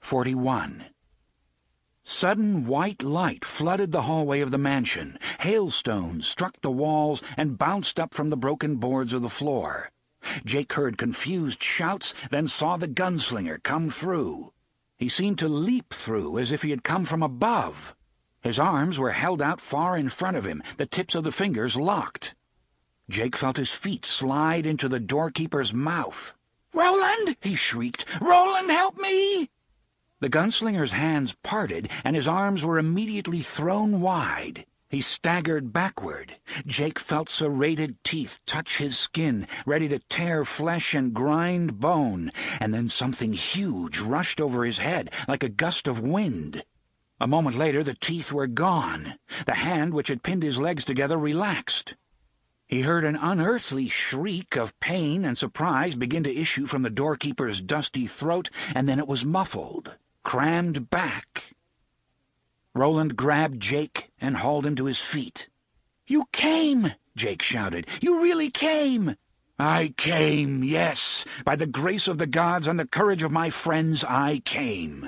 41. Sudden white light flooded the hallway of the mansion. Hailstones struck the walls and bounced up from the broken boards of the floor. Jake heard confused shouts, then saw the gunslinger come through. He seemed to leap through as if he had come from above. His arms were held out far in front of him, the tips of the fingers locked. Jake felt his feet slide into the doorkeeper's mouth. "Roland!" he shrieked. "Roland, help me!" The gunslinger's hands parted, and his arms were immediately thrown wide. He staggered backward. Jake felt serrated teeth touch his skin, ready to tear flesh and grind bone, and then something huge rushed over his head like a gust of wind. A moment later, the teeth were gone. The hand which had pinned his legs together relaxed. He heard an unearthly shriek of pain and surprise begin to issue from the doorkeeper's dusty throat, and then it was muffled, crammed back. Roland grabbed Jake and hauled him to his feet. "You came!" Jake shouted. "You really came!" "I came, yes. By the grace of the gods and the courage of my friends, I came."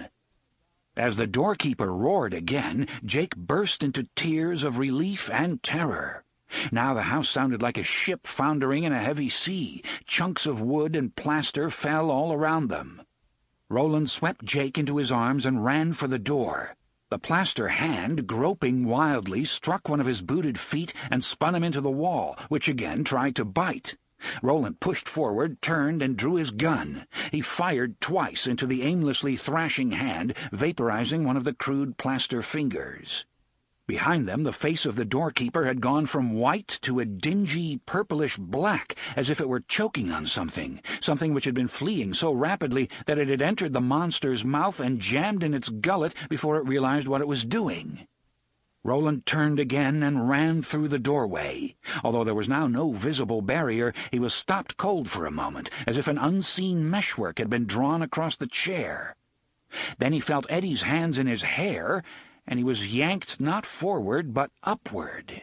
As the doorkeeper roared again, Jake burst into tears of relief and terror. Now the house sounded like a ship foundering in a heavy sea. Chunks of wood and plaster fell all around them. Roland swept Jake into his arms and ran for the door. The plaster hand, groping wildly, struck one of his booted feet and spun him into the wall, which again tried to bite. Roland pushed forward, turned, and drew his gun. He fired twice into the aimlessly thrashing hand, vaporizing one of the crude plaster fingers. Behind them, the face of the doorkeeper had gone from white to a dingy purplish black, as if it were choking on something which had been fleeing so rapidly that it had entered the monster's mouth and jammed in its gullet before it realized what it was doing. Roland turned again and ran through the doorway. Although there was now no visible barrier, he was stopped cold for a moment, as if an unseen meshwork had been drawn across the chair. Then he felt Eddie's hands in his hair, and he was yanked not forward but upward.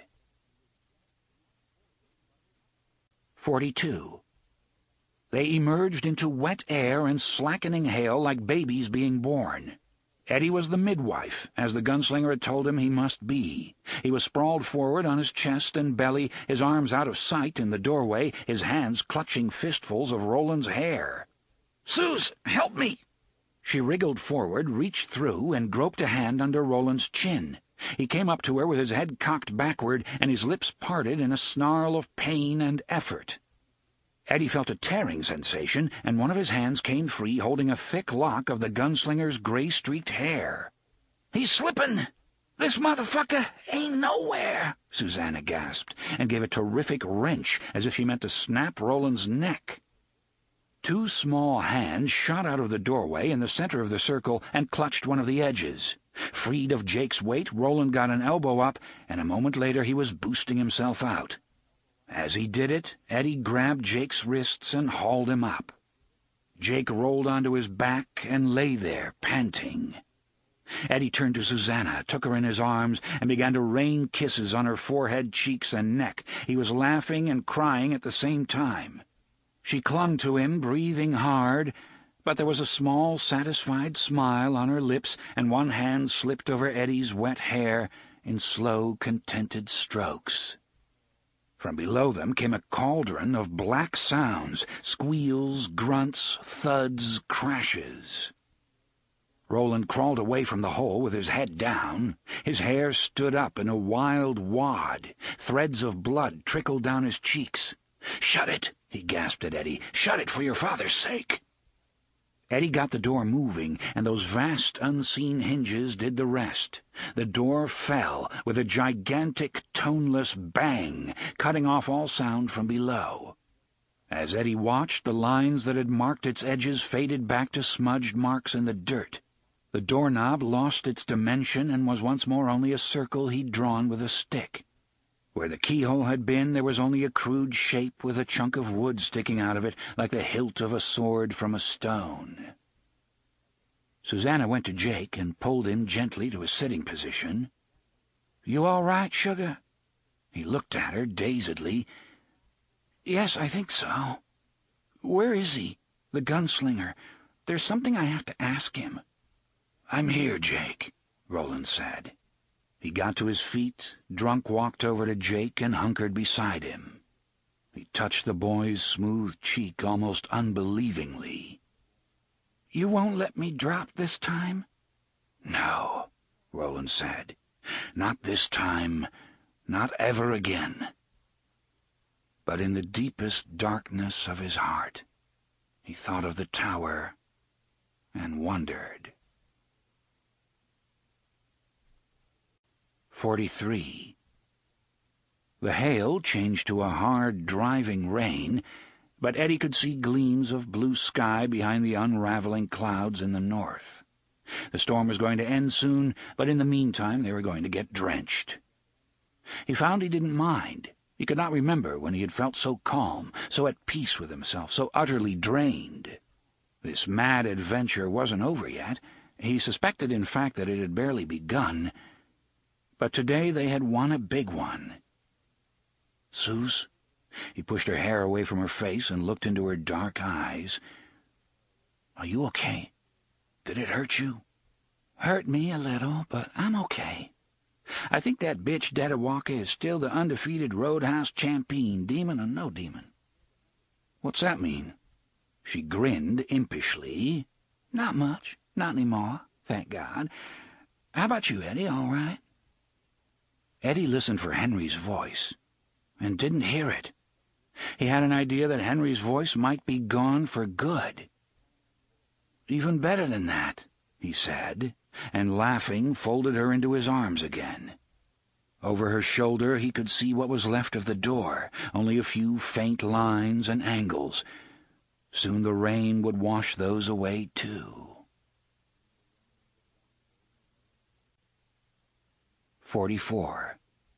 42. They emerged into wet air and slackening hail like babies being born. Eddie was the midwife, as the gunslinger had told him he must be. He was sprawled forward on his chest and belly, his arms out of sight in the doorway, his hands clutching fistfuls of Roland's hair. "Suze, help me!" She wriggled forward, reached through, and groped a hand under Roland's chin. He came up to her with his head cocked backward and his lips parted in a snarl of pain and effort. Eddie felt a tearing sensation, and one of his hands came free, holding a thick lock of the gunslinger's gray-streaked hair. "He's slippin'! This motherfucker ain't nowhere!" Susanna gasped, and gave a terrific wrench, as if she meant to snap Roland's neck. Two small hands shot out of the doorway in the center of the circle and clutched one of the edges. Freed of Jake's weight, Roland got an elbow up, and a moment later he was boosting himself out. As he did it, Eddie grabbed Jake's wrists and hauled him up. Jake rolled onto his back and lay there, panting. Eddie turned to Susanna, took her in his arms, and began to rain kisses on her forehead, cheeks, and neck. He was laughing and crying at the same time. She clung to him, breathing hard, but there was a small, satisfied smile on her lips, and one hand slipped over Eddie's wet hair in slow, contented strokes. From below them came a cauldron of black sounds, squeals, grunts, thuds, crashes. Roland crawled away from the hole with his head down. His hair stood up in a wild wad. Threads of blood trickled down his cheeks. "Shut it!" he gasped at Eddie. "Shut it for your father's sake!" Eddie got the door moving, and those vast unseen hinges did the rest. The door fell with a gigantic, toneless bang, cutting off all sound from below. As Eddie watched, the lines that had marked its edges faded back to smudged marks in the dirt. The doorknob lost its dimension and was once more only a circle he'd drawn with a stick. Where the keyhole had been, there was only a crude shape with a chunk of wood sticking out of it like the hilt of a sword from a stone. Susanna went to Jake and pulled him gently to a sitting position. "You all right, sugar?" He looked at her dazedly. "Yes, I think so." "Where is he? The gunslinger. There's something I have to ask him." "I'm here, Jake," Roland said. He got to his feet, drunk walked over to Jake and hunkered beside him. He touched the boy's smooth cheek almost unbelievingly. "You won't let me drop this time?" "No," Roland said. "Not this time. Not ever again." But in the deepest darkness of his heart, he thought of the tower and wondered. 43. The hail changed to a hard, driving rain, but Eddie could see gleams of blue sky behind the unraveling clouds in the north. The storm was going to end soon, but in the meantime they were going to get drenched. He found he didn't mind. He could not remember when he had felt so calm, so at peace with himself, so utterly drained. This mad adventure wasn't over yet. He suspected, in fact, that it had barely begun. But today they had won a big one. "Suze?" He pushed her hair away from her face and looked into her dark eyes. "Are you okay? Did it hurt you?" "Hurt me a little, but I'm okay. I think that bitch Dedewalker is still the undefeated Roadhouse champion, demon or no demon." "What's that mean?" She grinned impishly. "Not much. Not anymore, thank God. How about you, Eddie? All right?" Eddie listened for Henry's voice, and didn't hear it. He had an idea that Henry's voice might be gone for good. "Even better than that," he said, and laughing folded her into his arms again. Over her shoulder he could see what was left of the door, only a few faint lines and angles. Soon the rain would wash those away too. 44.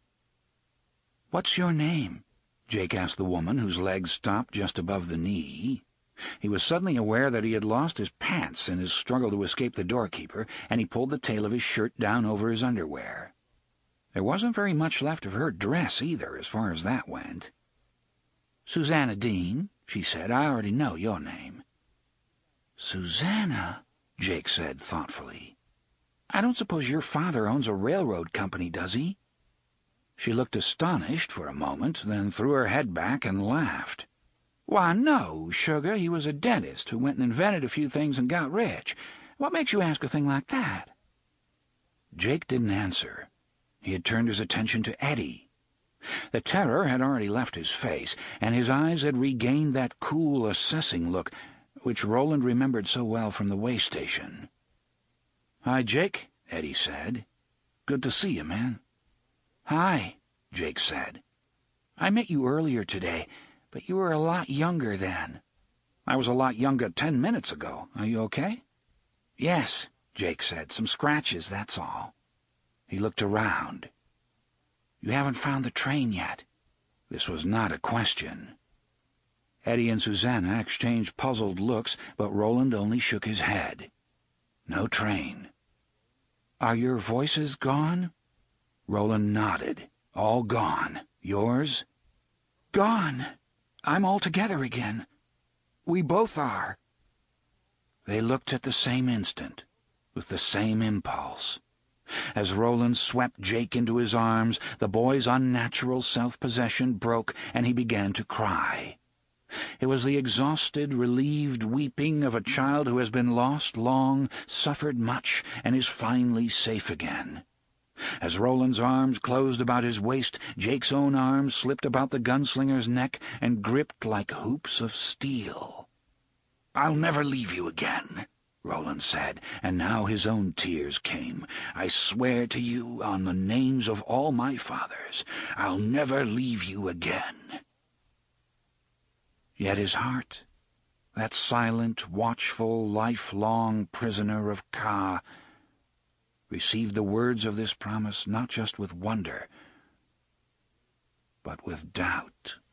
"What's your name?" Jake asked the woman, whose legs stopped just above the knee. He was suddenly aware that he had lost his pants in his struggle to escape the doorkeeper, and he pulled the tail of his shirt down over his underwear. There wasn't very much left of her dress, either, as far as that went. "Susanna Dean," she said. "I already know your name." "Susanna," Jake said thoughtfully. "I don't suppose your father owns a railroad company, does he?" She looked astonished for a moment, then threw her head back and laughed. "Why, no, sugar. He was a dentist who went and invented a few things and got rich. What makes you ask a thing like that?" Jake didn't answer. He had turned his attention to Eddie. The terror had already left his face, and his eyes had regained that cool, assessing look which Roland remembered so well from the way station. "Hi, Jake," Eddie said. "Good to see you, man." "Hi," Jake said. "I met you earlier today, but you were a lot younger then." "I was a lot younger 10 minutes ago. Are you okay?" "Yes," Jake said. "Some scratches, that's all." He looked around. "You haven't found the train yet?" This was not a question. Eddie and Susanna exchanged puzzled looks, but Roland only shook his head. "No train." "Are your voices gone?" Roland nodded. "All gone. Yours?" "Gone. I'm all together again. We both are." They looked at the same instant, with the same impulse. As Roland swept Jake into his arms, the boy's unnatural self-possession broke, and he began to cry. It was the exhausted, relieved weeping of a child who has been lost long, suffered much, and is finally safe again. As Roland's arms closed about his waist, Jake's own arms slipped about the gunslinger's neck and gripped like hoops of steel. "I'll never leave you again," Roland said, and now his own tears came. "I swear to you on the names of all my fathers, I'll never leave you again." Yet his heart, that silent, watchful, lifelong prisoner of Ka, received the words of this promise not just with wonder, but with doubt.